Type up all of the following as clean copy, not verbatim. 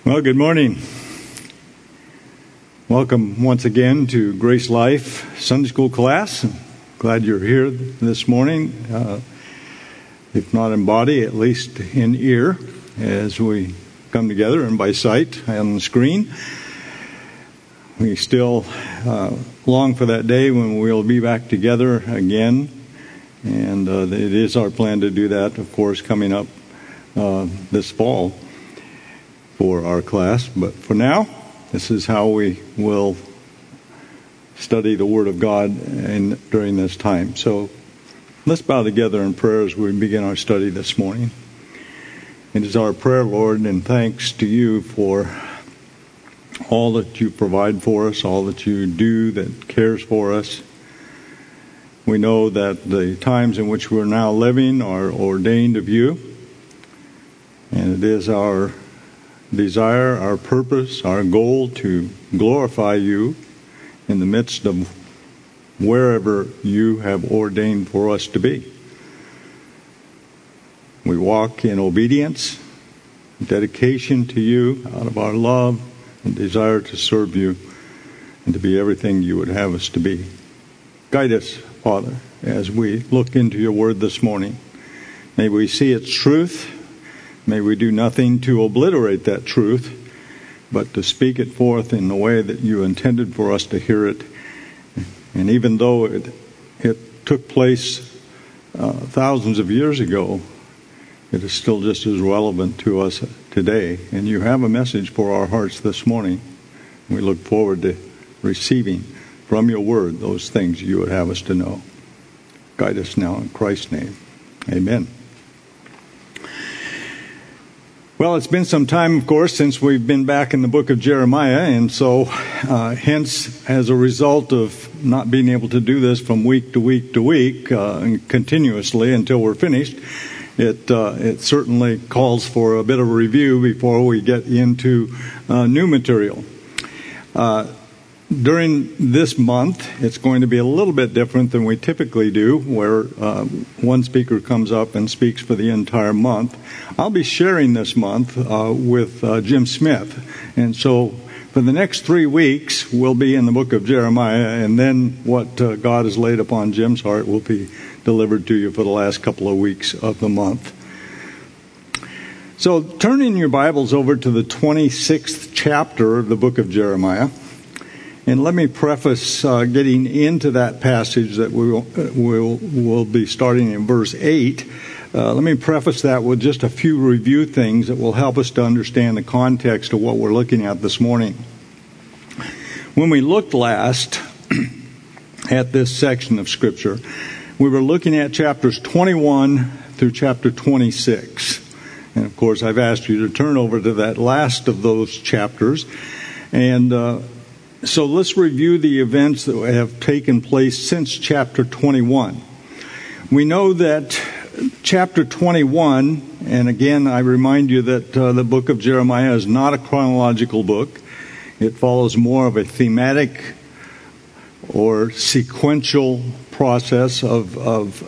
Well, good morning. Welcome once again to Grace Life Sunday School class. Glad you're here this morning, if not in body, at least in ear, as we come together and by sight on the screen. We still long for that day when we'll be back together again, and it is our plan to do that, of course, coming up this fall for our class. But for now, this is how we will study the Word of God during this time. So let's bow together in prayer as we begin our study this morning. It is our prayer, Lord, and thanks to you for all that you provide for us, all that you do that cares for us. We know that the times in which we're now living are ordained of you, and it is our desire, our purpose, our goal to glorify you in the midst of wherever you have ordained for us to be. We walk in obedience, dedication to you out of our love and desire to serve you and to be everything you would have us to be. Guide us, Father, as we look into your word this morning. May we see its truth. May we do nothing to obliterate that truth, but to speak it forth in the way that you intended for us to hear it. And even though it took place thousands of years ago, it is still just as relevant to us today. And you have a message for our hearts this morning. We look forward to receiving from your word those things you would have us to know. Guide us now in Christ's name. Amen. Well, it's been some time, of course, since we've been back in the book of Jeremiah, and so hence, as a result of not being able to do this from week to week to week and continuously until we're finished, it certainly calls for a bit of a review before we get into new material. During this month, it's going to be a little bit different than we typically do, where one speaker comes up and speaks for the entire month. I'll be sharing this month with Jim Smith. And so for the next 3 weeks, we'll be in the book of Jeremiah, and then what God has laid upon Jim's heart will be delivered to you for the last couple of weeks of the month. So turn in your Bibles over to the 26th chapter of the book of Jeremiah. And let me preface getting into that passage that we'll be starting in verse 8. Let me preface that with just a few review things that will help us to understand the context of what we're looking at this morning. When we looked last at this section of Scripture, we were looking at chapters 21 through chapter 26. And of course, I've asked you to turn over to that last of those chapters. And so let's review the events that have taken place since chapter 21. We know that chapter 21, and again I remind you that the book of Jeremiah is not a chronological book. It follows more of a thematic or sequential process of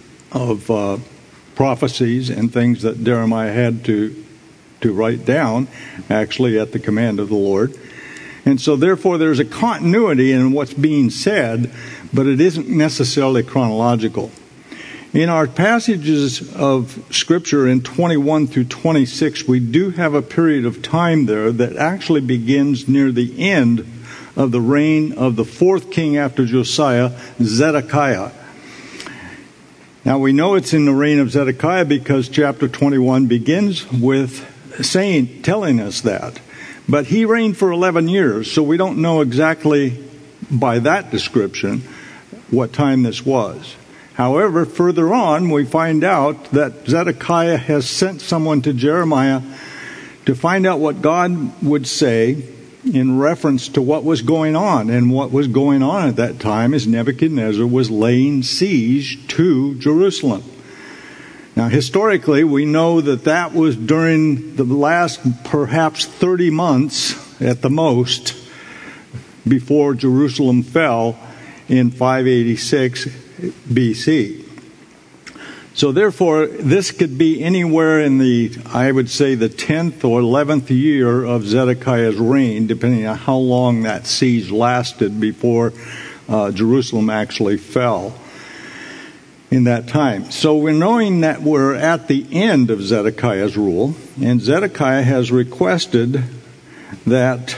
prophecies and things that Jeremiah had to write down, actually at the command of the Lord. And so, therefore, there's a continuity in what's being said, but it isn't necessarily chronological. In our passages of Scripture in 21 through 26, we do have a period of time there that actually begins near the end of the reign of the fourth king after Josiah, Zedekiah. Now, we know it's in the reign of Zedekiah because chapter 21 begins with telling us that. But he reigned for 11 years, so we don't know exactly by that description what time this was. However, further on, we find out that Zedekiah has sent someone to Jeremiah to find out what God would say in reference to what was going on. And what was going on at that time is Nebuchadnezzar was laying siege to Jerusalem. Now, historically, we know that was during the last perhaps 30 months at the most before Jerusalem fell in 586 BC. So therefore, this could be anywhere in I would say, the 10th or 11th year of Zedekiah's reign, depending on how long that siege lasted before Jerusalem actually fell in that time. So we're knowing that we're at the end of Zedekiah's rule, and Zedekiah has requested that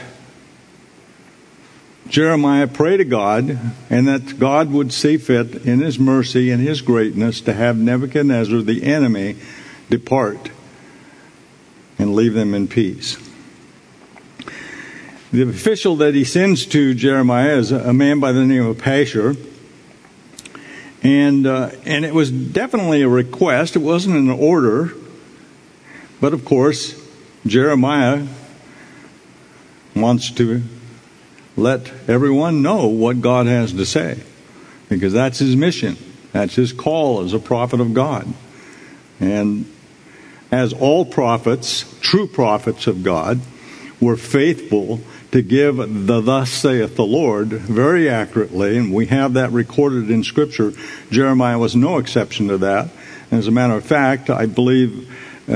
Jeremiah pray to God, and that God would see fit in His mercy and His greatness to have Nebuchadnezzar, the enemy, depart and leave them in peace. The official that he sends to Jeremiah is a man by the name of Pashur, and it was definitely a request. It wasn't an order, but of course, Jeremiah wants to let everyone know what God has to say, because that's his mission. That's his call as a prophet of God. And as all prophets, true prophets of God, were faithful to give the thus saith the Lord very accurately, and we have that recorded in Scripture. Jeremiah was no exception to that. And as a matter of fact, I believe,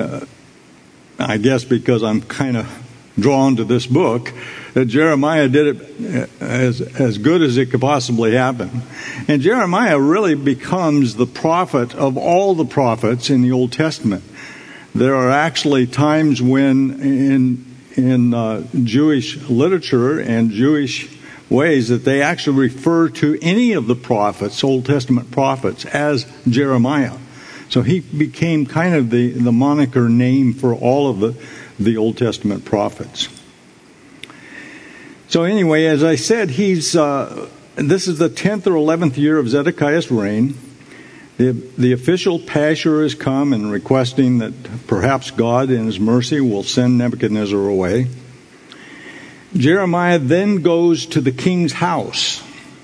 I guess because I'm kind of drawn to this book, that Jeremiah did it as good as it could possibly happen. And Jeremiah really becomes the prophet of all the prophets in the Old Testament. There are actually times when in Jewish literature and Jewish ways that they actually refer to any of the prophets, Old Testament prophets, as Jeremiah. So he became kind of the moniker name for all of the Old Testament prophets. So anyway, as I said, this is the 10th or 11th year of Zedekiah's reign. The official Pashur has come and requesting that perhaps God in His mercy will send Nebuchadnezzar away. Jeremiah then goes to the king's house.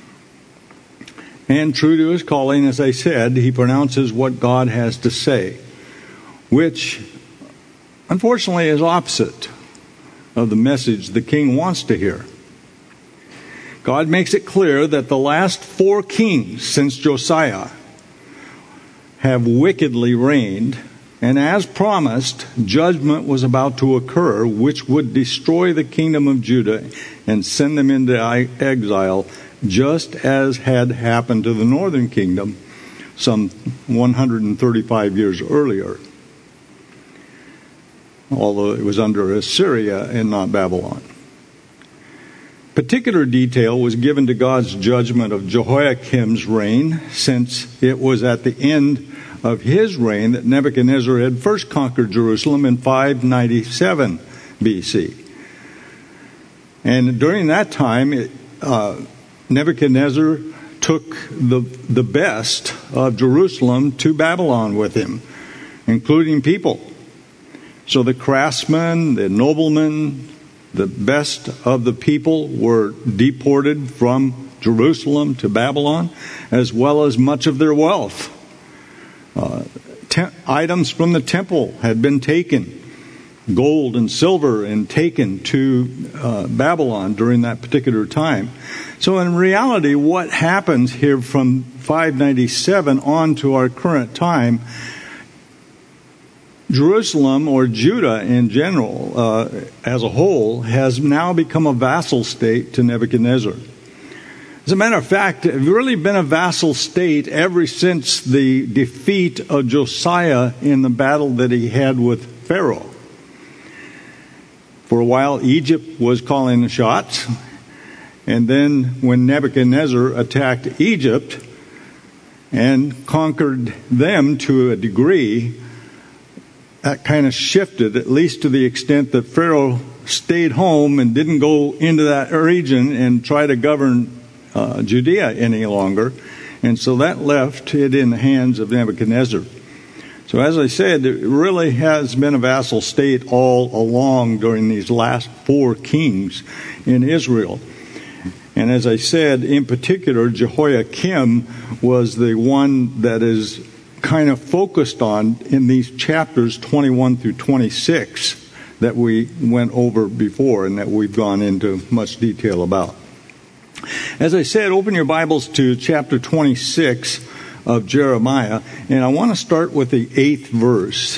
And true to his calling, as I said, he pronounces what God has to say, which unfortunately is opposite of the message the king wants to hear. God makes it clear that the last 4 kings since Josiah have wickedly reigned, and as promised, judgment was about to occur, which would destroy the kingdom of Judah and send them into exile, just as had happened to the northern kingdom some 135 years earlier, although it was under Assyria and not Babylon. Particular detail was given to God's judgment of Jehoiakim's reign, since it was at the end of his reign that Nebuchadnezzar had first conquered Jerusalem in 597 BC. And during that time, Nebuchadnezzar took the best of Jerusalem to Babylon with him, including people. So the craftsmen, the noblemen, the best of the people were deported from Jerusalem to Babylon, as well as much of their wealth. Items from the temple had been taken, gold and silver, and taken to Babylon during that particular time. So in reality, what happens here from 597 on to our current time, Jerusalem, or Judah in general, as a whole, has now become a vassal state to Nebuchadnezzar. As a matter of fact, it's really been a vassal state ever since the defeat of Josiah in the battle that he had with Pharaoh. For a while, Egypt was calling the shots. And then when Nebuchadnezzar attacked Egypt and conquered them to a degree, that kind of shifted, at least to the extent that Pharaoh stayed home and didn't go into that region and try to govern Judea any longer. And so that left it in the hands of Nebuchadnezzar. So as I said, it really has been a vassal state all along during these last 4 kings in Israel. And as I said, in particular, Jehoiakim was the one that is kind of focused on in these chapters 21 through 26 that we went over before and that we've gone into much detail about. As I said, open your Bibles to chapter 26 of Jeremiah. And I want to start with the 8th verse.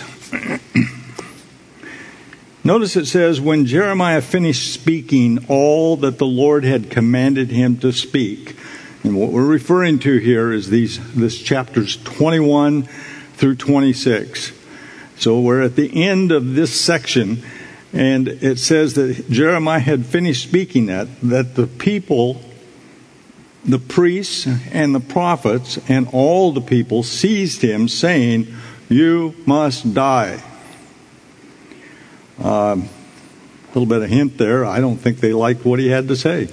Notice it says, when Jeremiah finished speaking all that the Lord had commanded him to speak. And what we're referring to here is this chapters 21 through 26. So we're at the end of this section, and it says that Jeremiah had finished speaking that the people, the priests and the prophets and all the people seized him, saying, "You must die." A little bit of hint there. I don't think they liked what he had to say.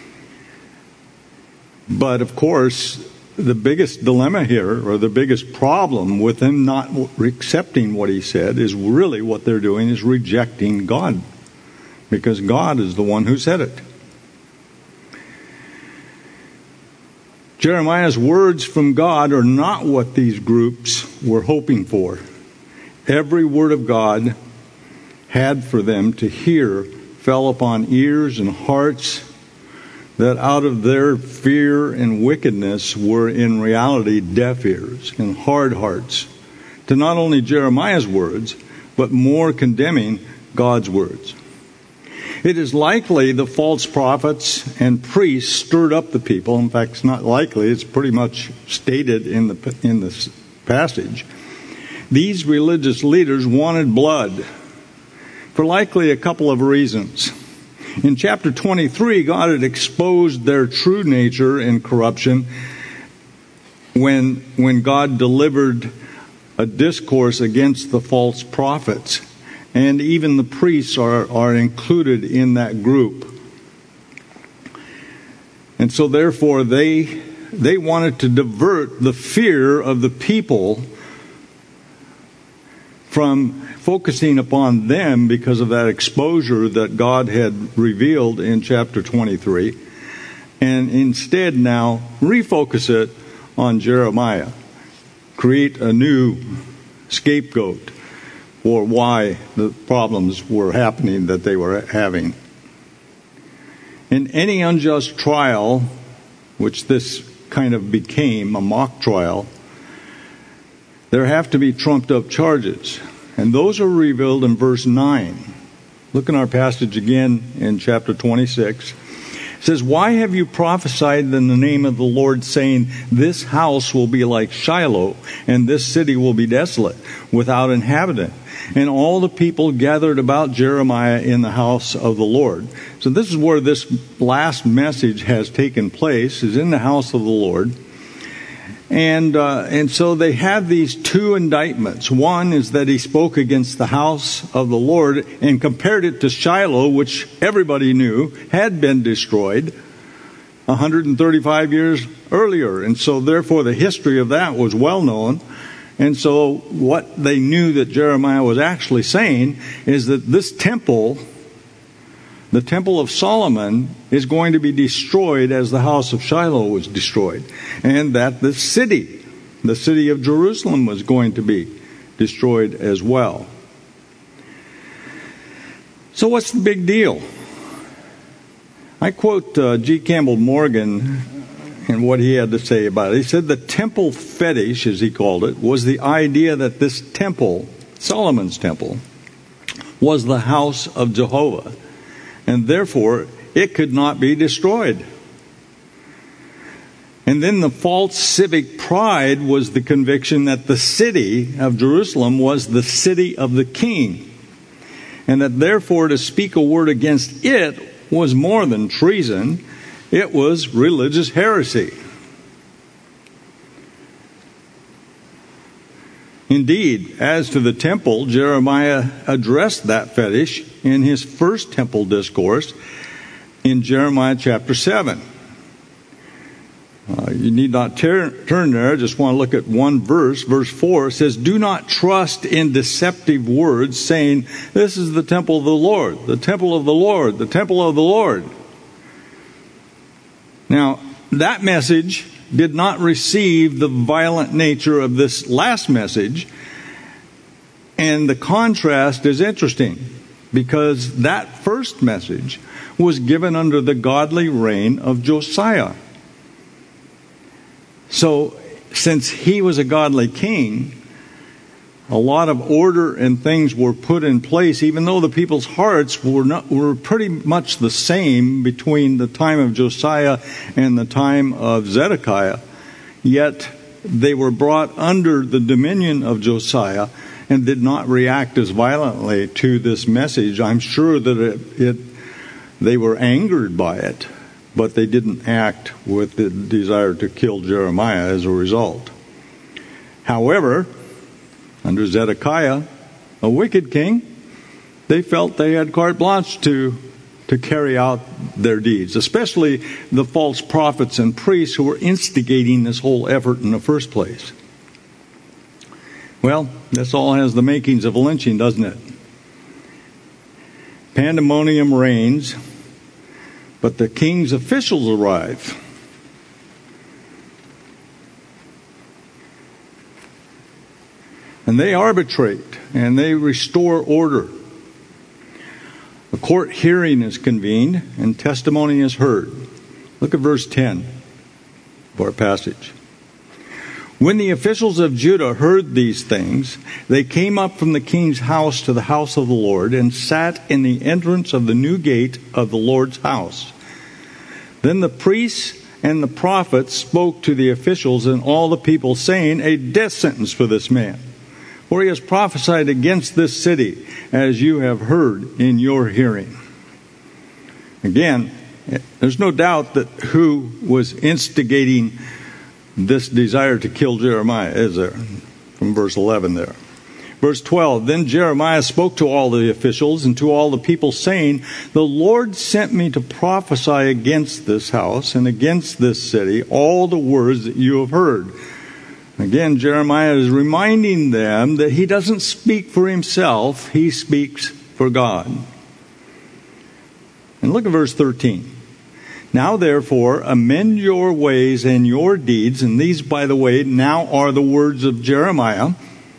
But of course, the biggest dilemma here, or the biggest problem with them not accepting what he said, is really what they're doing is rejecting God. Because God is the one who said it. Jeremiah's words from God are not what these groups were hoping for. Every word of God had for them to hear fell upon ears and hearts that out of their fear and wickedness were in reality deaf ears and hard hearts to not only Jeremiah's words, but more condemning God's words. It is likely the false prophets and priests stirred up the people. In fact, it's not likely, it's pretty much stated in this passage. These religious leaders wanted blood for likely a couple of reasons. In chapter 23, God had exposed their true nature and corruption when God delivered a discourse against the false prophets. And even the priests are included in that group. And so therefore they wanted to divert the fear of the people from focusing upon them because of that exposure that God had revealed in chapter 23, and instead now refocus it on Jeremiah. Create a new scapegoat for why the problems were happening that they were having. In any unjust trial, which this kind of became a mock trial, there have to be trumped up charges. And those are revealed in verse 9. Look in our passage again in chapter 26. It says, "Why have you prophesied in the name of the Lord, saying, 'This house will be like Shiloh, and this city will be desolate, without inhabitant?' And all the people gathered about Jeremiah in the house of the Lord." So this is where this last message has taken place, is in the house of the Lord. And so they have these two indictments. One is that he spoke against the house of the Lord and compared it to Shiloh, which everybody knew had been destroyed 135 years earlier. And so therefore the history of that was well known. And so what they knew that Jeremiah was actually saying is that this temple, the temple of Solomon, is going to be destroyed as the house of Shiloh was destroyed. And that the city of Jerusalem, was going to be destroyed as well. So what's the big deal? I quote G. Campbell Morgan and what he had to say about it. He said the temple fetish, as he called it, was the idea that this temple, Solomon's temple, was the house of Jehovah. And therefore, it could not be destroyed. And then the false civic pride was the conviction that the city of Jerusalem was the city of the king. And that therefore to speak a word against it was more than treason. It was religious heresy. Indeed, as to the temple, Jeremiah addressed that fetish in his first temple discourse in Jeremiah chapter 7. You need not turn there. I just want to look at one verse. Verse 4 says, "Do not trust in deceptive words, saying, 'This is the temple of the Lord, the temple of the Lord, the temple of the Lord.'" Now, that message did not receive the violent nature of this last message. And the contrast is interesting, because that first message was given under the godly reign of Josiah. So since he was a godly king, a lot of order and things were put in place, even though the people's hearts were pretty much the same between the time of Josiah and the time of Zedekiah. Yet they were brought under the dominion of Josiah and did not react as violently to this message. I'm sure that they were angered by it, but they didn't act with the desire to kill Jeremiah as a result. However, under Zedekiah, a wicked king, they felt they had carte blanche to carry out their deeds, especially the false prophets and priests who were instigating this whole effort in the first place. Well, this all has the makings of lynching, doesn't it? Pandemonium reigns, but the king's officials arrive. And they arbitrate, and they restore order. A court hearing is convened, and testimony is heard. Look at verse 10 of our passage. When the officials of Judah heard these things, they came up from the king's house to the house of the Lord, and sat in the entrance of the new gate of the Lord's house. Then the priests and the prophets spoke to the officials and all the people, saying, "A death sentence for this man, for he has prophesied against this city, as you have heard in your hearing." Again, there's no doubt that who was instigating this desire to kill Jeremiah, is there? From verse 11 there. Verse 12, then Jeremiah spoke to all the officials and to all the people, saying, "The Lord sent me to prophesy against this house and against this city all the words that you have heard." Again, Jeremiah is reminding them that he doesn't speak for himself, he speaks for God. And look at verse 13. "Now therefore amend your ways and your deeds," and these, by the way, now are the words of Jeremiah.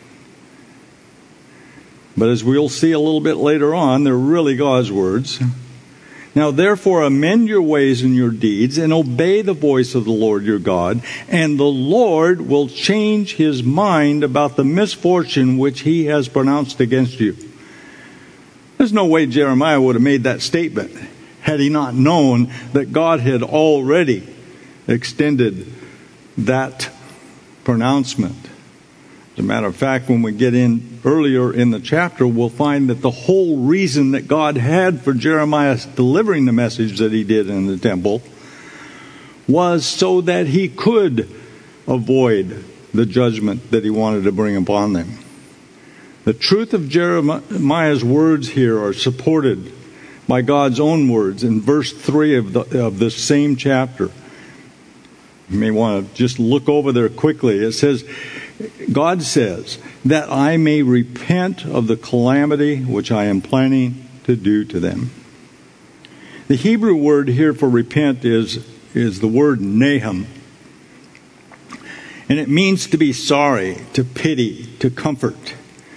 But as we'll see a little bit later on, they're really God's words. "Now therefore amend your ways and your deeds, and obey the voice of the Lord your God, and the Lord will change his mind about the misfortune which he has pronounced against you." There's no way Jeremiah would have made that statement had he not known that God had already extended that pronouncement. As a matter of fact, when we get in earlier in the chapter, we'll find that the whole reason that God had for Jeremiah delivering the message that he did in the temple was so that he could avoid the judgment that he wanted to bring upon them. The truth of Jeremiah's words here are supported by God's own words in verse 3 of this same chapter. You may want to just look over there quickly. It says, God says, "that I may repent of the calamity which I am planning to do to them." The Hebrew word here for repent is the word nahum. And it means to be sorry, to pity, to comfort.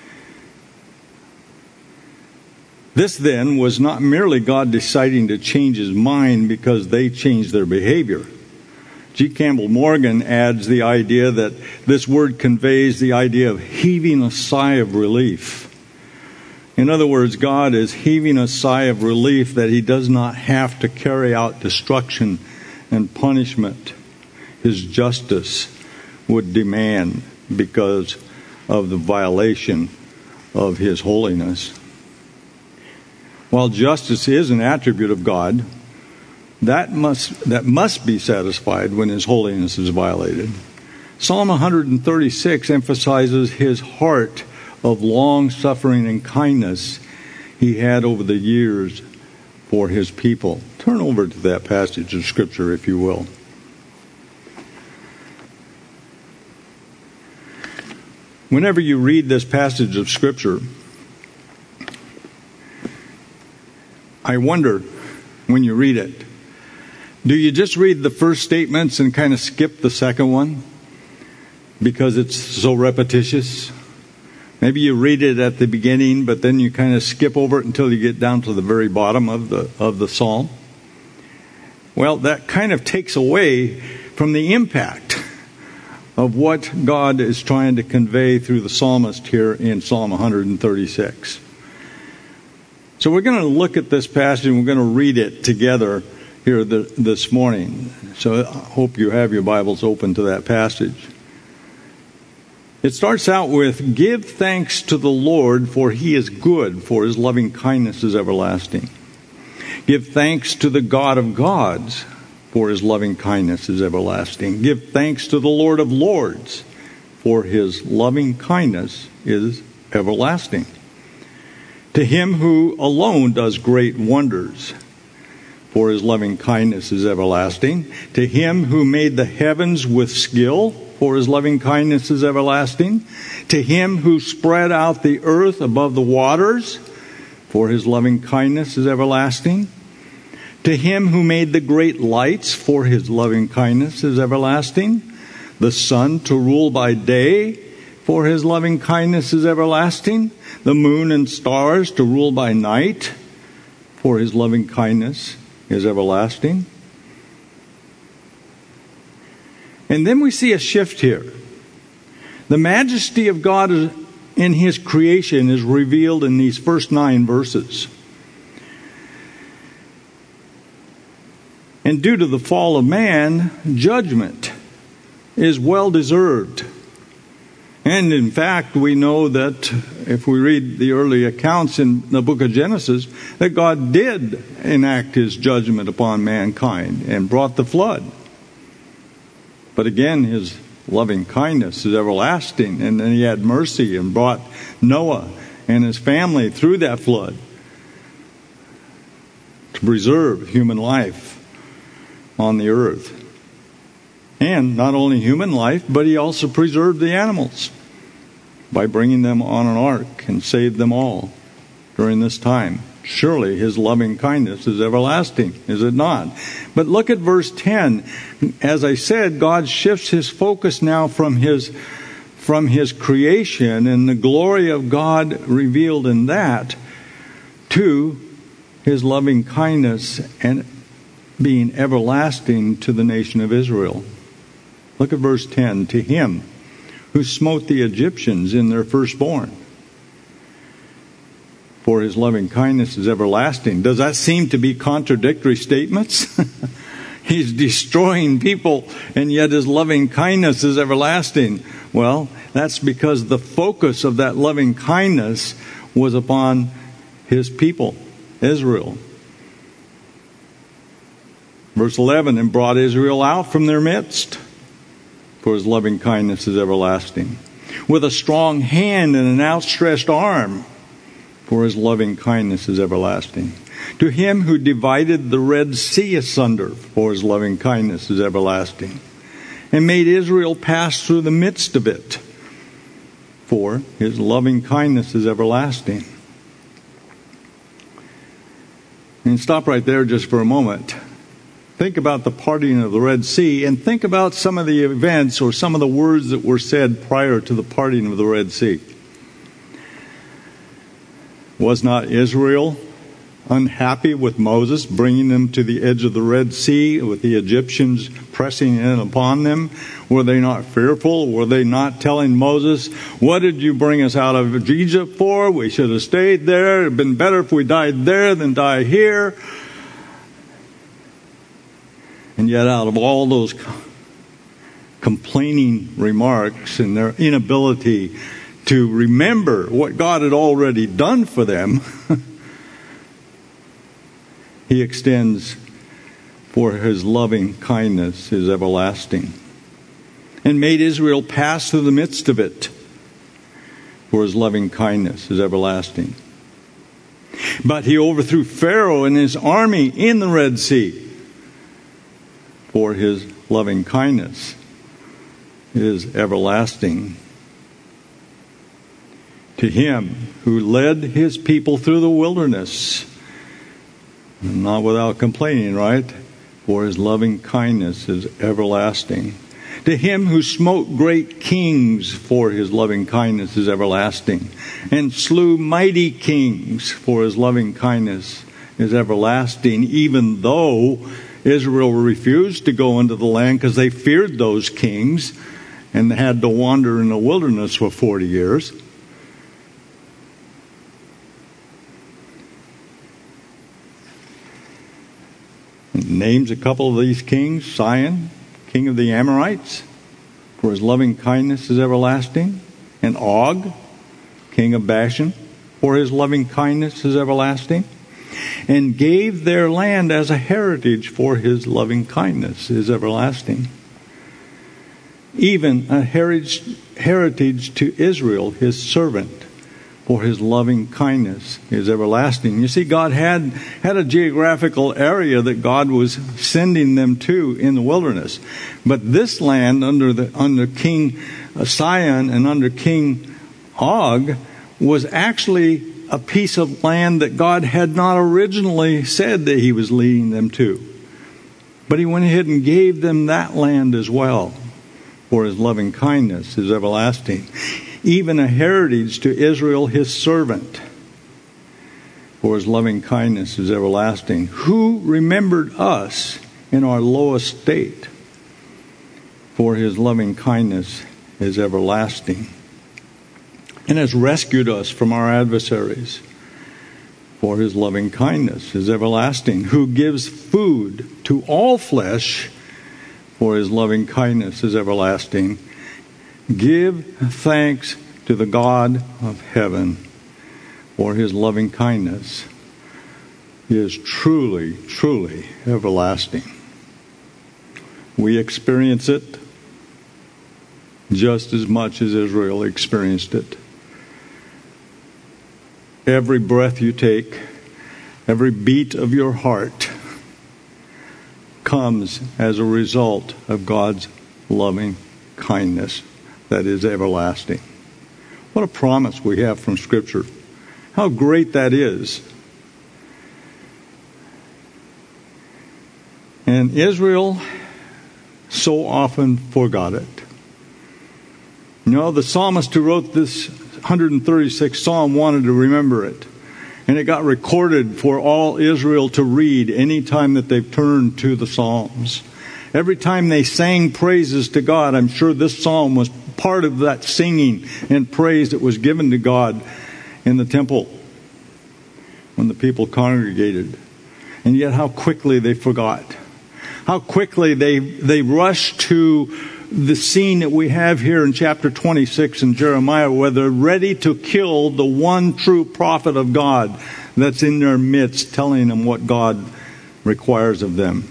This then was not merely God deciding to change his mind because they changed their behavior. G. Campbell Morgan adds the idea that this word conveys the idea of heaving a sigh of relief. In other words, God is heaving a sigh of relief that he does not have to carry out destruction and punishment his justice would demand because of the violation of his holiness. While justice is an attribute of God, that must be satisfied when his holiness is violated. Psalm 136 emphasizes his heart of long-suffering and kindness he had over the years for his people. Turn over to that passage of Scripture, if you will. Whenever you read this passage of Scripture, I wonder, when you read it, do you just read the first statements and kind of skip the second one because it's so repetitious? Maybe you read it at the beginning, but then you kind of skip over it until you get down to the very bottom of the psalm. Well, that kind of takes away from the impact of what God is trying to convey through the psalmist here in Psalm 136. So we're going to look at this passage and we're going to read it together here this morning. So I hope you have your Bibles open to that passage. It starts out with, "Give thanks to the Lord, for he is good, for his loving kindness is everlasting. Give thanks to the God of gods, for his loving kindness is everlasting. Give thanks to the Lord of lords, for his loving kindness is everlasting. To him who alone does great wonders, for his loving kindness is everlasting. To him who made the heavens with skill, for his loving kindness is everlasting. To him who spread out the earth above the waters, for his loving kindness is everlasting. To him who made the great lights, for his loving kindness is everlasting. The sun to rule by day, for his loving kindness is everlasting. The moon and stars to rule by night, for his loving kindness is everlasting." And then we see a shift here. The majesty of God in his creation is revealed in these first 9 verses. And due to the fall of man, judgment is well deserved. And in fact, we know that if we read the early accounts in the book of Genesis, that God did enact his judgment upon mankind and brought the flood. But again, his loving kindness is everlasting. And then he had mercy and brought Noah and his family through that flood to preserve human life on the earth. And not only human life, but he also preserved the animals by bringing them on an ark and saved them all during this time. Surely his loving kindness is everlasting, is it not? But look at verse 10. As I said, God shifts his focus now from his creation and the glory of God revealed in that to his loving kindness and being everlasting to the nation of Israel. Look at verse 10. "To him who smote the Egyptians in their firstborn, for his loving kindness is everlasting." Does that seem to be contradictory statements? He's destroying people, and yet his loving kindness is everlasting. Well, that's because the focus of that loving kindness was upon his people, Israel. Verse 11, "And brought Israel out from their midst, for his loving kindness is everlasting. With a strong hand and an outstretched arm, for his loving kindness is everlasting. To him who divided the Red Sea asunder, for his loving kindness is everlasting. And made Israel pass through the midst of it, for his loving kindness is everlasting." And stop right there just for a moment. Think about the parting of the Red Sea and think about some of the events or some of the words that were said prior to the parting of the Red Sea. Was not Israel unhappy with Moses bringing them to the edge of the Red Sea with the Egyptians pressing in upon them? Were they not fearful? Were they not telling Moses, "What did you bring us out of Egypt for? We should have stayed there. It would have been better if we died there than die here." And yet out of all those complaining remarks and their inability to remember what God had already done for them, he extends, "For his loving kindness is everlasting. And made Israel pass through the midst of it, for his loving kindness is everlasting. But he overthrew Pharaoh and his army in the Red Sea, for his loving kindness is everlasting. To him who led his people through the wilderness, not without complaining, right? For his loving kindness is everlasting. To him who smote great kings, for his loving kindness is everlasting. And slew mighty kings, for his loving kindness is everlasting, even though Israel refused to go into the land because they feared those kings and had to wander in the wilderness for 40 years. Names a couple of these kings: Sihon, king of the Amorites, for his loving kindness is everlasting, and Og, king of Bashan, for his loving kindness is everlasting, and gave their land as a heritage, for his loving kindness is everlasting. Even a heritage to Israel, his servant, for his loving kindness is everlasting. You see, God had a geographical area that God was sending them to in the wilderness. But this land under King Sihon and under King Og was actually a piece of land that God had not originally said that he was leading them to. But he went ahead and gave them that land as well, for his loving kindness is everlasting. Even a heritage to Israel, his servant, for his loving kindness is everlasting, who remembered us in our low estate, for his loving kindness is everlasting, and has rescued us from our adversaries, for his loving kindness is everlasting, who gives food to all flesh, for his loving kindness is everlasting. Give thanks to the God of heaven, for his loving kindness is truly, truly everlasting. We experience it just as much as Israel experienced it. Every breath you take, every beat of your heart comes as a result of God's loving kindness that is everlasting. What a promise we have from Scripture. How great that is. And Israel so often forgot it. You know, the psalmist who wrote this 136th Psalm wanted to remember it. And it got recorded for all Israel to read any time that they've turned to the Psalms. Every time they sang praises to God, I'm sure this psalm was part of that singing and praise that was given to God in the temple when the people congregated. And yet how quickly they forgot. How quickly they rushed to the scene that we have here in chapter 26 in Jeremiah, where they're ready to kill the one true prophet of God that's in their midst, telling them what God requires of them.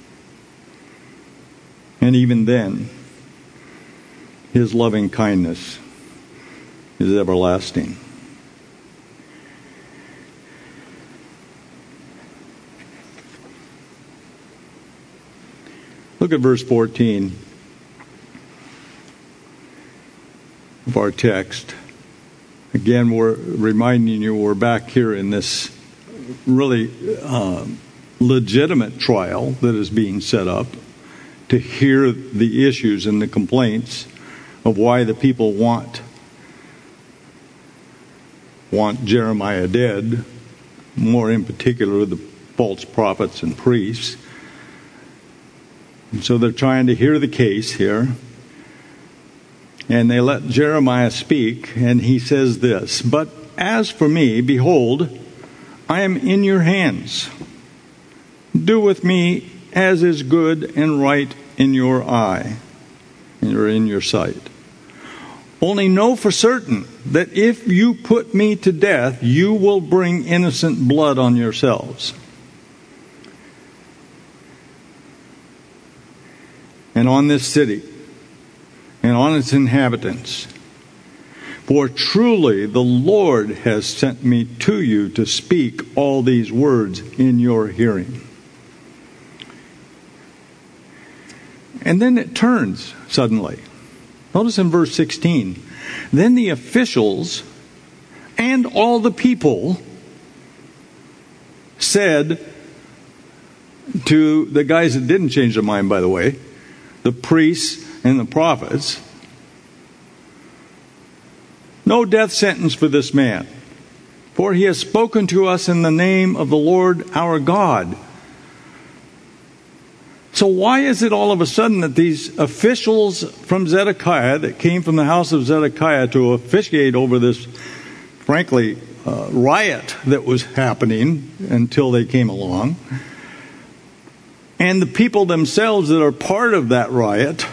And even then, his loving kindness is everlasting. Look at verse 14 of our text. Again, we're reminding you we're back here in this really legitimate trial that is being set up to hear the issues and the complaints of why the people want Jeremiah dead, more in particular the false prophets and priests. And so they're trying to hear the case here. And they let Jeremiah speak, and he says this: "But as for me, behold, I am in your hands. Do with me as is good and right in your eye, or in your sight. Only know for certain that if you put me to death, you will bring innocent blood on yourselves, and on this city, and on its inhabitants. For truly the Lord has sent me to you to speak all these words in your hearing." And then it turns suddenly. Notice in verse 16. Then the officials and all the people said to the guys that didn't change their mind, by the way, the priests and the prophets, "No death sentence for this man, for he has spoken to us in the name of the Lord our God." So why is it all of a sudden that these officials from Zedekiah, that came from the house of Zedekiah to officiate over this, frankly, riot that was happening until they came along, and the people themselves that are part of that riot,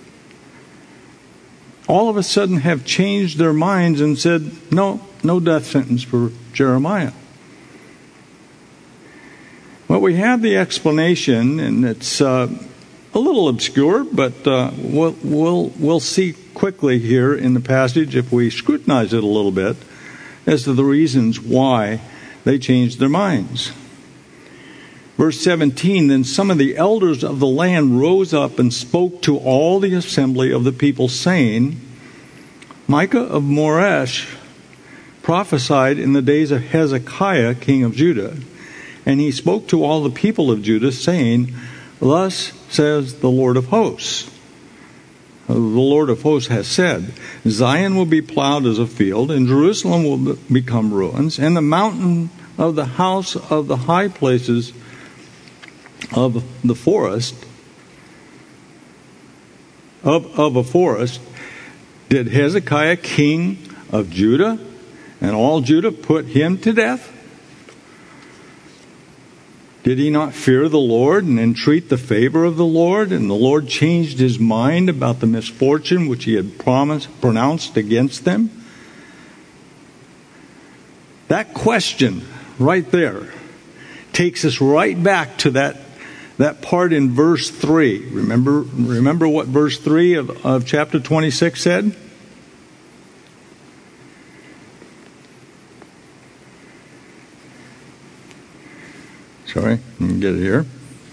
all of a sudden have changed their minds and said, no death sentence for Jeremiah? Well, we have the explanation, and it's a little obscure, but we'll see quickly here in the passage, if we scrutinize it a little bit, as to the reasons why they changed their minds. Verse 17, then some of the elders of the land rose up and spoke to all the assembly of the people, saying, Micah of Moresh prophesied in the days of Hezekiah, king of Judah. And he spoke to all the people of Judah, saying, thus says the Lord of hosts. The Lord of hosts has said, Zion will be plowed as a field, and Jerusalem will become ruins, and the mountain of the house of the high places of the forest, of a forest, did Hezekiah, king of Judah, and all Judah put him to death? Did he not fear the Lord and entreat the favor of the Lord? And the Lord changed his mind about the misfortune which he had pronounced against them? That question right there takes us right back to that part in verse 3. Remember what verse 3 of chapter 26 said? Sorry, let me get it here.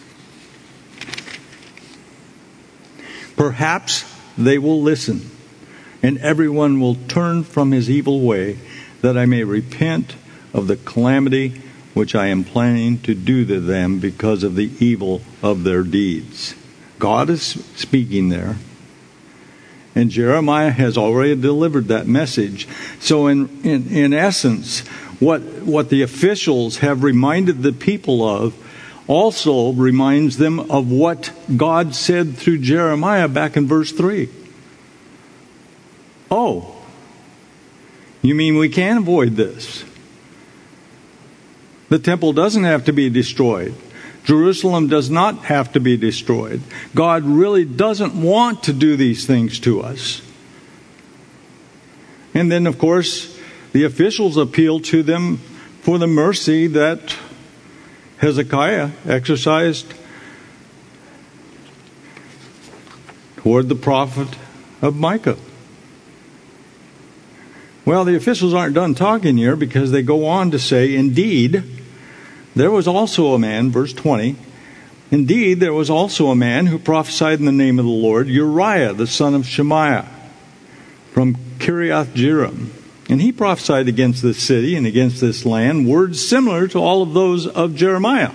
Perhaps they will listen, and everyone will turn from his evil way, that I may repent of the calamity which I am planning to do to them because of the evil of their deeds. God is speaking there. And Jeremiah has already delivered that message. So in essence, what the officials have reminded the people of also reminds them of what God said through Jeremiah back in verse 3. Oh, you mean we can avoid this? The temple doesn't have to be destroyed. Jerusalem does not have to be destroyed. God really doesn't want to do these things to us. And then, of course, the officials appeal to them for the mercy that Hezekiah exercised toward the prophet of Micah. Well, the officials aren't done talking here, because they go on to say, indeed, there was also a man, verse 20, indeed, there was also a man who prophesied in the name of the Lord, Uriah, the son of Shemaiah, from Kiriath Jearim. And he prophesied against this city and against this land words similar to all of those of Jeremiah.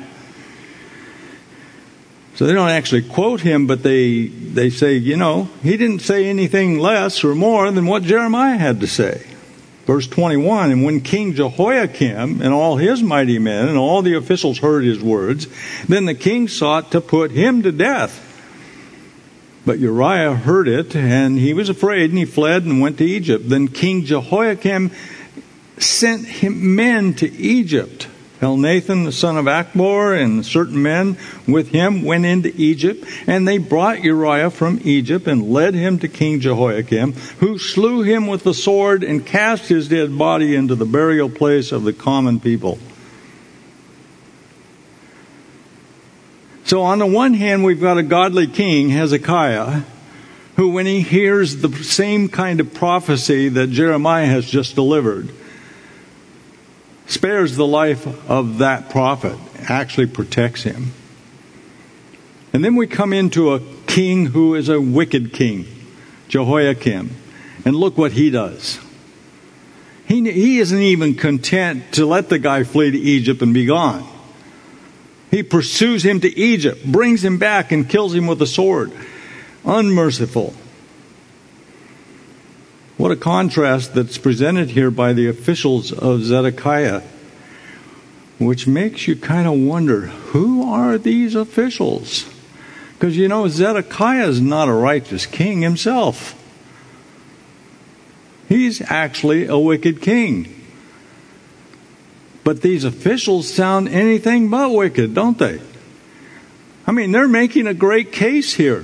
So they don't actually quote him, but they say, he didn't say anything less or more than what Jeremiah had to say. Verse 21, and when King Jehoiakim and all his mighty men and all the officials heard his words, then the king sought to put him to death. But Uriah heard it, and he was afraid, and he fled and went to Egypt. Then King Jehoiakim sent him men to Egypt. Elnathan, the son of Achbor, and certain men with him went into Egypt, and they brought Uriah from Egypt and led him to King Jehoiakim, who slew him with the sword and cast his dead body into the burial place of the common people. So on the one hand, we've got a godly king, Hezekiah, who, when he hears the same kind of prophecy that Jeremiah has just delivered, spares the life of that prophet, actually protects him. And then we come into a king who is a wicked king, Jehoiakim. And look what he does. He isn't even content to let the guy flee to Egypt and be gone. He pursues him to Egypt, brings him back, and kills him with a sword. Unmerciful. What a contrast that's presented here by the officials of Zedekiah, which makes you kind of wonder, who are these officials? Because Zedekiah is not a righteous king himself. He's actually a wicked king. But these officials sound anything but wicked, don't they? I mean, they're making a great case here.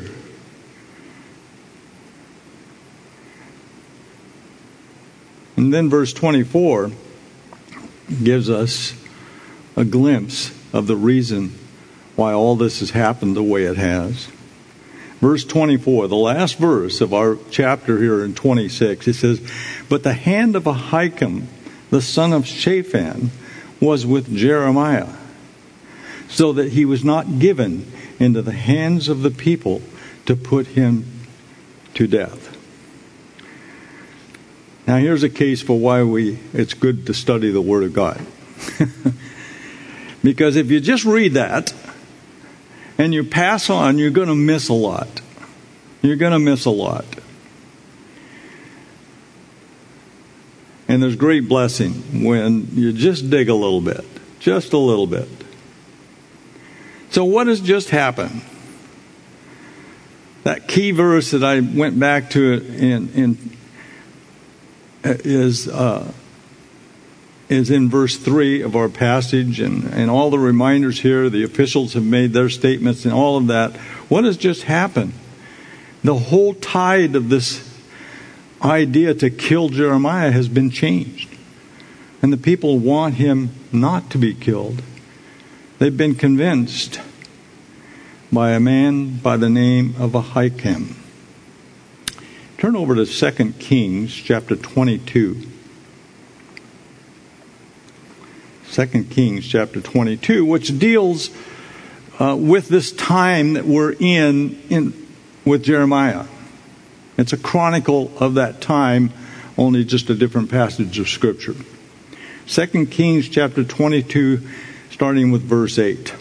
And then verse 24 gives us a glimpse of the reason why all this has happened the way it has. Verse 24, the last verse of our chapter here in 26, it says, "But the hand of Ahikam, the son of Shaphan, was with Jeremiah, so that he was not given into the hands of the people to put him to death." Now here's a case for why it's good to study the Word of God. Because if you just read that and you pass on, you're going to miss a lot. You're going to miss a lot. And there's great blessing when you just dig a little bit. Just a little bit. So what has just happened? That key verse that I went back to is in verse 3 of our passage, and all the reminders here, the officials have made their statements and all of that. What has just happened? The whole tide of this idea to kill Jeremiah has been changed. And the people want him not to be killed. They've been convinced by a man by the name of Ahikam. Turn over to 2 Kings chapter 22. 2 Kings chapter 22, which deals with this time that we're in with Jeremiah. It's a chronicle of that time, only just a different passage of Scripture. 2 Kings chapter 22, starting with verse 8.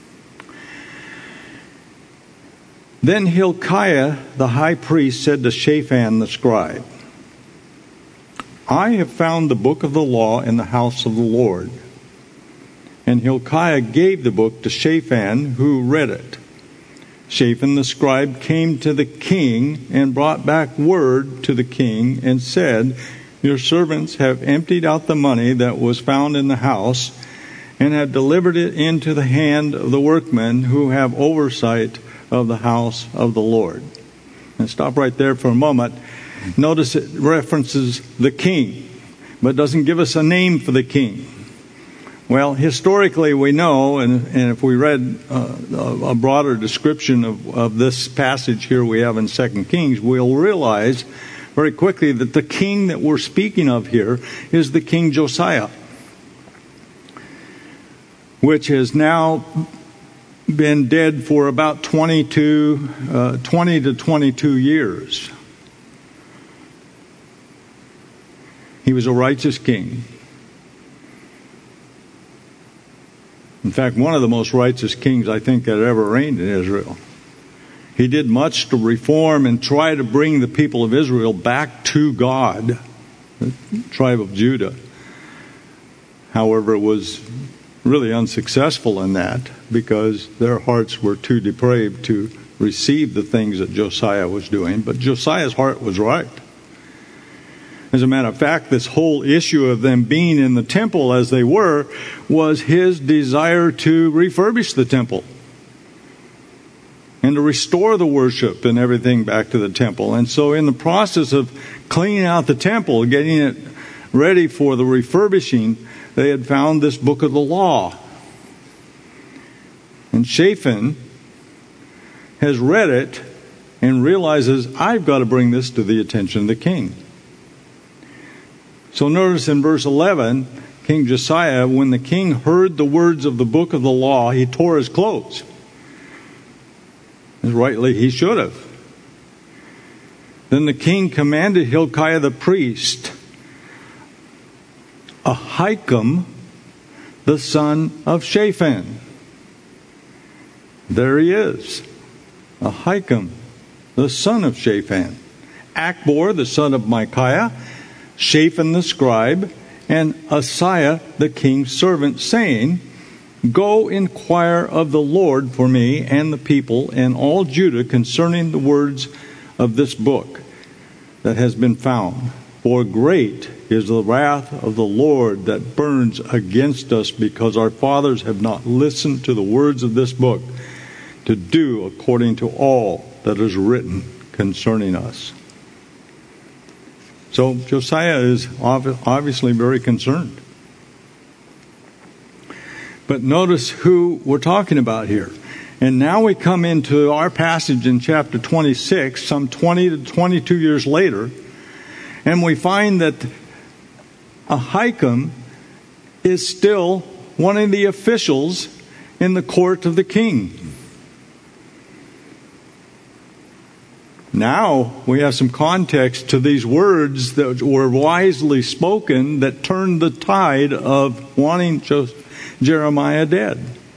Then Hilkiah the high priest said to Shaphan the scribe, "I have found the book of the law in the house of the Lord." And Hilkiah gave the book to Shaphan, who read it. Shaphan the scribe came to the king and brought back word to the king and said, "Your servants have emptied out the money that was found in the house and have delivered it into the hand of the workmen who have oversight of the house of the Lord." And stop right there for a moment. Notice it references the king, but doesn't give us a name for the king. Well, historically we know, and if we read a broader description of this passage here we have in 2 Kings, we'll realize very quickly that the king that we're speaking of here is the King Josiah, which has now been dead for about 20 to 22 years. He was a righteous king. In fact, one of the most righteous kings I think that ever reigned in Israel. He did much to reform and try to bring the people of Israel back to God, the tribe of Judah. However, it was really unsuccessful in that because their hearts were too depraved to receive the things that Josiah was doing. But Josiah's heart was right. As a matter of fact, this whole issue of them being in the temple as they were was his desire to refurbish the temple and to restore the worship and everything back to the temple. And so in the process of cleaning out the temple, getting it ready for the refurbishing, they had found this book of the law. And Shaphan has read it and realizes, I've got to bring this to the attention of the king. So notice in verse 11, King Josiah, when the king heard the words of the book of the law, he tore his clothes. As rightly he should have. Then the king commanded Hilkiah the priest, Ahikam, the son of Shaphan. There he is. Ahikam, the son of Shaphan. Achbor, the son of Micaiah. Shaphan the scribe. And Asaiah, the king's servant, saying, Go inquire of the Lord for me and the people and all Judah concerning the words of this book that has been found. For great is the wrath of the Lord that burns against us, because our fathers have not listened to the words of this book, to do according to all that is written concerning us. So Josiah is obviously very concerned. But notice who we're talking about here. And now we come into our passage in chapter 26, some 20 to 22 years later, and we find that Ahikam is still one of the officials in the court of the king. Now we have some context to these words that were wisely spoken that turned the tide of wanting Jeremiah dead.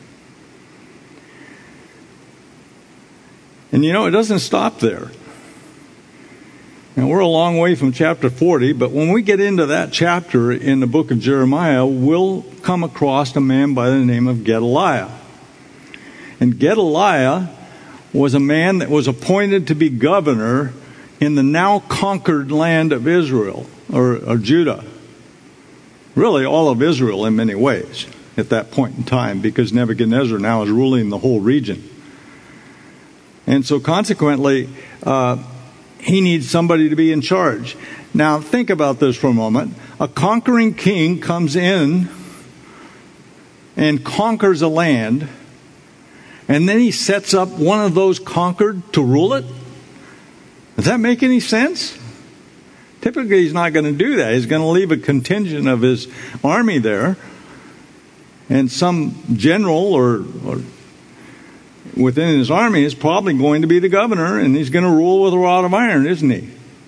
And it doesn't stop there. Now, we're a long way from chapter 40, but when we get into that chapter in the book of Jeremiah, we'll come across a man by the name of Gedaliah. And Gedaliah was a man that was appointed to be governor in the now conquered land of Israel, or Judah. Really, all of Israel in many ways at that point in time, because Nebuchadnezzar now is ruling the whole region. And so consequently, he needs somebody to be in charge. Now, think about this for a moment. A conquering king comes in and conquers a land, and then he sets up one of those conquered to rule it? Does that make any sense? Typically, he's not going to do that. He's going to leave a contingent of his army there, and some general or within his army is probably going to be the governor, and he's going to rule with a rod of iron, isn't he?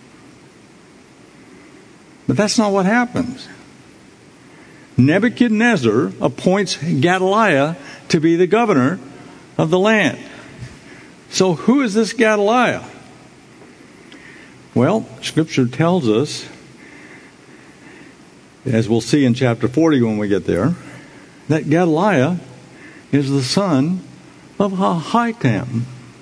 But that's not what happens. Nebuchadnezzar appoints Gedaliah to be the governor of the land. So who is this Gedaliah? Well, Scripture tells us, as we'll see in chapter 40 when we get there, that Gedaliah is the son of Ahikam.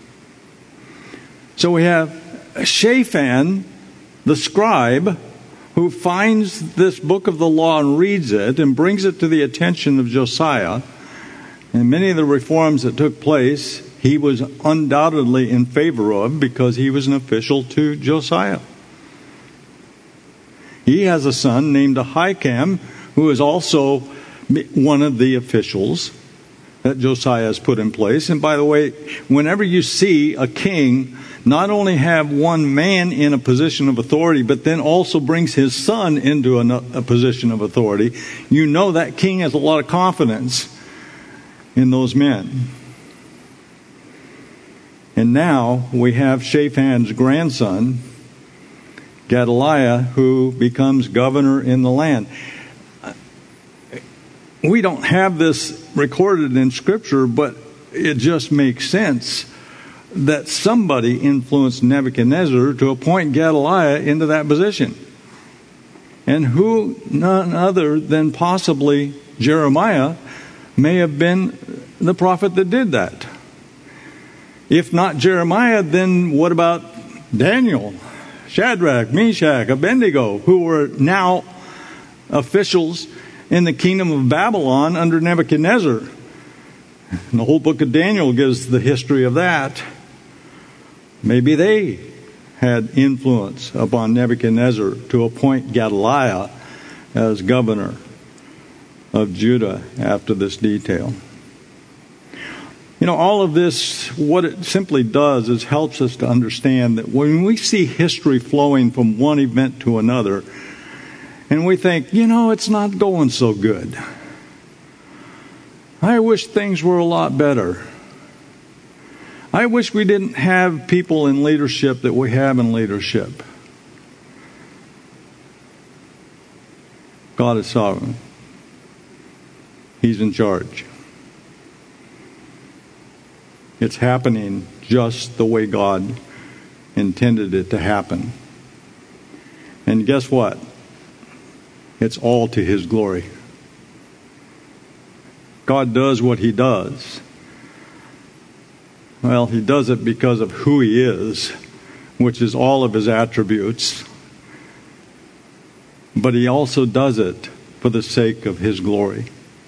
So we have Shaphan, the scribe, who finds this book of the law and reads it and brings it to the attention of Josiah. And many of the reforms that took place, he was undoubtedly in favor of, because he was an official to Josiah. He has a son named Ahikam, who is also one of the officials that Josiah has put in place. And by the way, whenever you see a king not only have one man in a position of authority, but then also brings his son into a position of authority, you know that king has a lot of confidence in those men. And now we have Shaphan's grandson, Gedaliah, who becomes governor in the land. We don't have this recorded in Scripture, but it just makes sense that somebody influenced Nebuchadnezzar to appoint Gedaliah into that position. And who, none other than possibly Jeremiah, may have been the prophet that did that. If not Jeremiah, then what about Daniel, Shadrach, Meshach, Abednego, who were now officials in the kingdom of Babylon under Nebuchadnezzar? And the whole book of Daniel gives the history of that. Maybe they had influence upon Nebuchadnezzar to appoint Gedaliah as governor of Judah after this detail. All of this, what it simply does is helps us to understand that when we see history flowing from one event to another, and we think, it's not going so good. I wish things were a lot better. I wish we didn't have people in leadership that we have in leadership. God is sovereign. He's in charge. It's happening just the way God intended it to happen. And guess what? It's all to His glory. God does what he does? Well, he does it because of who he is, which is all of his attributes. But he also does it for the sake of his glory.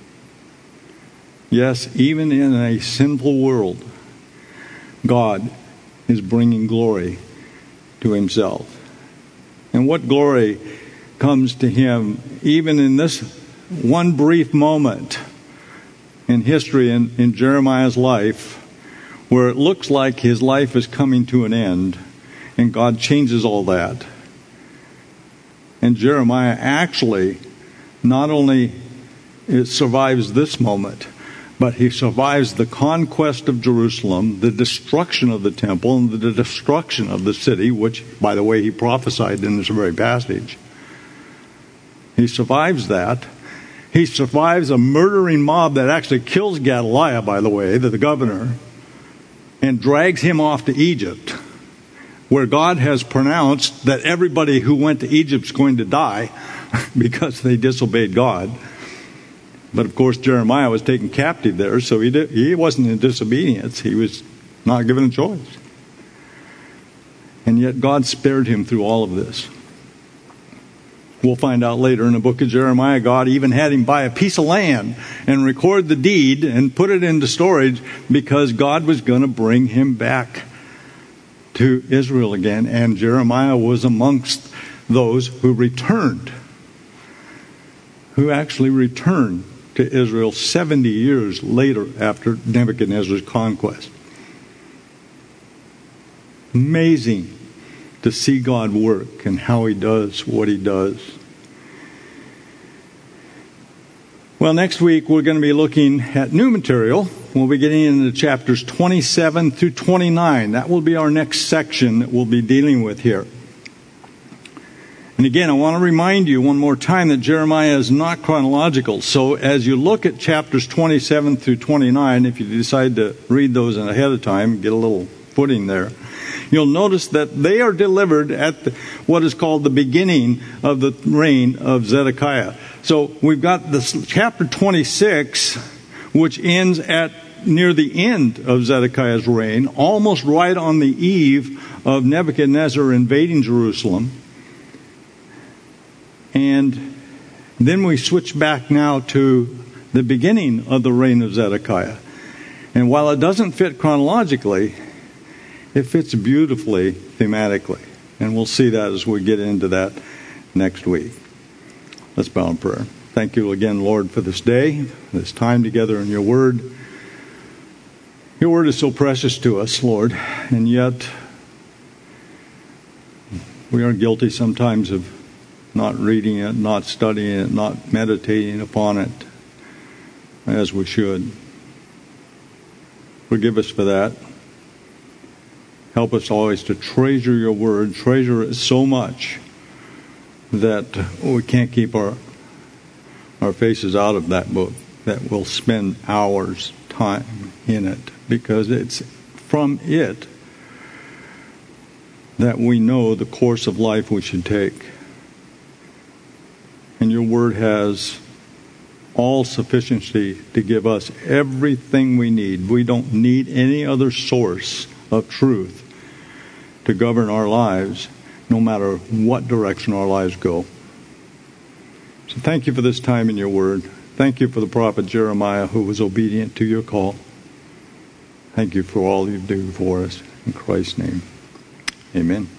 Yes, even in a sinful world, God is bringing glory to himself. And what glory comes to him even in this one brief moment in history in Jeremiah's life, where it looks like his life is coming to an end, and God changes all that. And Jeremiah actually not only survives this moment, but he survives the conquest of Jerusalem, the destruction of the temple, and the destruction of the city, which, by the way, he prophesied in this very passage. He survives that. He survives a murdering mob that actually kills Gedaliah, by the way, the governor, and drags him off to Egypt, where God has pronounced that everybody who went to Egypt is going to die because they disobeyed God. But of course, Jeremiah was taken captive there, so he wasn't in disobedience. He was not given a choice. And yet God spared him through all of this. We'll find out later in the book of Jeremiah, God even had him buy a piece of land and record the deed and put it into storage because God was going to bring him back to Israel again. And Jeremiah was amongst those who returned, who actually returned to Israel 70 years later after Nebuchadnezzar's conquest. Amazing to see God work and how he does what he does. Well, next week we're going to be looking at new material. We'll be getting into chapters 27 through 29. That will be our next section that we'll be dealing with here. And again, I want to remind you one more time that Jeremiah is not chronological. So as you look at chapters 27 through 29, if you decide to read those ahead of time, get a little footing there, you'll notice that they are delivered at what is called the beginning of the reign of Zedekiah. So we've got this chapter 26, which ends at near the end of Zedekiah's reign, almost right on the eve of Nebuchadnezzar invading Jerusalem. And then we switch back now to the beginning of the reign of Zedekiah. And while it doesn't fit chronologically, it fits beautifully thematically. And we'll see that as we get into that next week. Let's bow in prayer. Thank you again, Lord, for this day, this time together in your word. Your word is so precious to us, Lord, and yet we are guilty sometimes of not reading it, not studying it, not meditating upon it as we should. Forgive us for that. Help us always to treasure your word, treasure it so much that we can't keep our faces out of that book, that we'll spend hours time in it, because it's from it that we know the course of life we should take. And your word has all sufficiency to give us everything we need. We don't need any other source of truth to govern our lives, no matter what direction our lives go. So thank you for this time in your word. Thank you for the prophet Jeremiah, who was obedient to your call. Thank you for all you do for us. In Christ's name, amen.